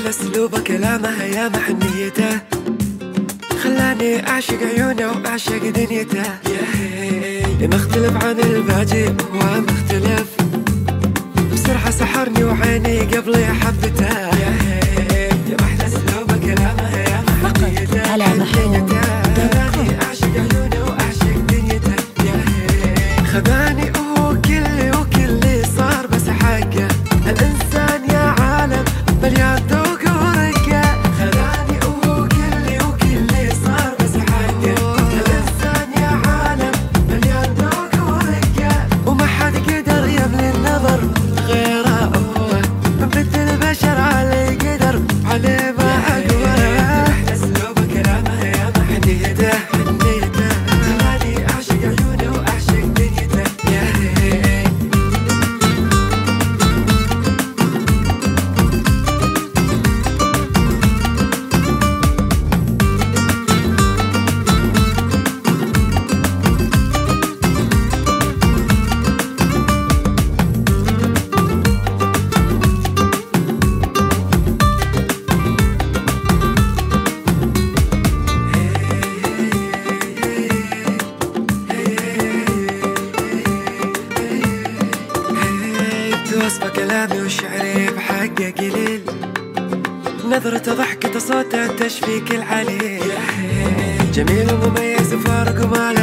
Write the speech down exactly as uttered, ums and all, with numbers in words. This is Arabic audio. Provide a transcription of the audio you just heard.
أحلى أسلوبه كلامه يا محنيته، خلاني أعشق عيونه وأعشق دنيته. يا مختلف عن الباقي هو مختلف، بسرعة سحرني وعيني قبل حبته. يا أحلى أسلوبه كلامه يا محنيته، على محمود خلاني أعشق عيونه وأعشق دنيته. خذاني هو كلي وكلي صار بس حقه، الإنسان يا عالم مليان ذوق ورقة. خذاني هو كلي وكلي صار بس حقه، الإنسان يا عالم مليان ذوق ورقة. وما حد قدر يملي النظر غيره هو، من بنت البشر علي قدر عليه ما أقوى. أحلى أسلوبه كلامه يا محنيته، خلاني أعشق عيونه وأعشق دنيته. وصفه كلامي وشعري بحقه قليل، نظرته ضحكته صوته تشفيك العليل. جميل ومميز وفارق وما